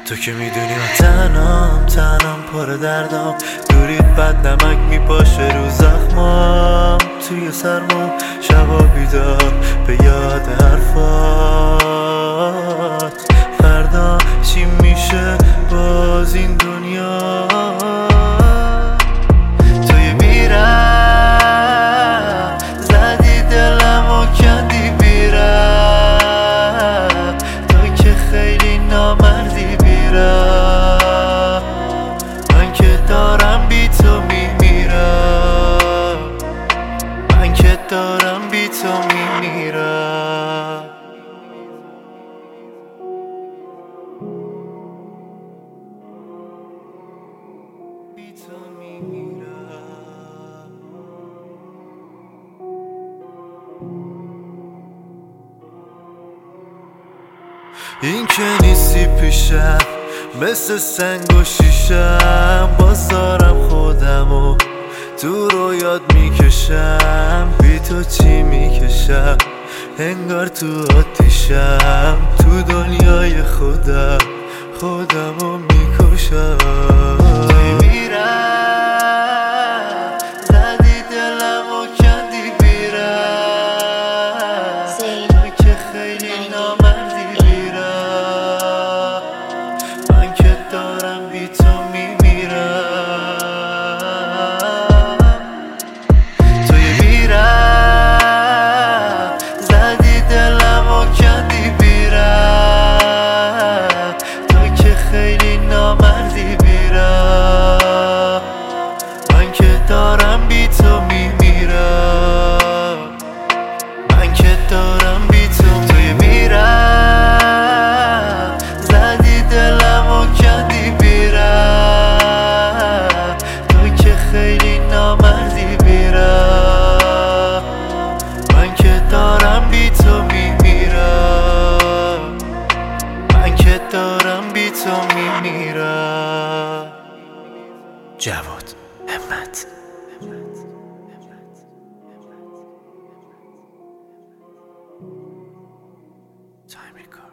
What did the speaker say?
تو که میدونی من تنم پر دردم، دورید بد نمک میپاشه رو زخمام. توی سرما شبا بیدار به یاد حرفات، فردا چی میشه باز این دنیا. توی بیرم زدی دلم و کندی بیرم، تو که خیلی نامردی بیرم. من که دارم بی تو میمیرم، من که دارم بی تو میمیرم. بی تو میمیرم. این که نیستی پیشم مثل سنگ و شیشم، باز دارم خودمو تو رویات میکشم. بی تو چی میکشم انگار تو آتیشم، تو دنیای خودمو میکشم. توی میرم زدی دلم و کندی بیرم، تو که خیلی نامردی بیرم. من که دارم بی تو میمیرم. توی میرم زدی دلم و کندی بیرم، تو که خیلی نامردی بیرم. من که دارم بی تو میمیرم، من که دارم بی تو. توی میرم زدی دلم و کندی بیرم، تو که خیلی نامردی بیرم. من که دارم بی تو میمیرم، من که دارم بی تو میمیرم. جواد همت. Time record.